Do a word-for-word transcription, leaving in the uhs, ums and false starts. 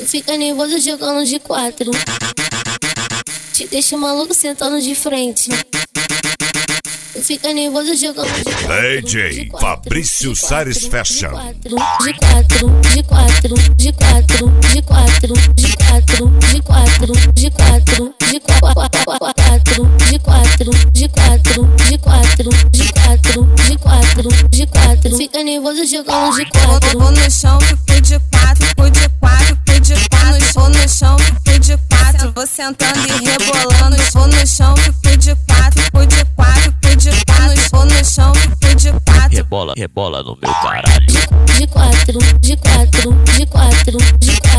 Fica nervoso jogando de quatro. Te deixa maluco sentando de frente. Fica nervoso jogando de quatro. D J Fabrício Sares Fashion. De quatro, de quatro, de quatro, de quatro, de quatro, de quatro, de quatro, de quatro, de quatro, de quatro, de quatro, de quatro, de quatro, de quatro. Fica nervoso jogando de quatro. Vou no chão, fico de quatro, fico de quatro, fico de quatro. Vou no chão, fico de quatro, vou sentando e rebolando. Vou no chão, fico de quatro, fico de quatro, fico de quatro. Vou no chão, fico de quatro. Rebola, rebola no meu caralho. De quatro, de quatro, de quatro, de quatro.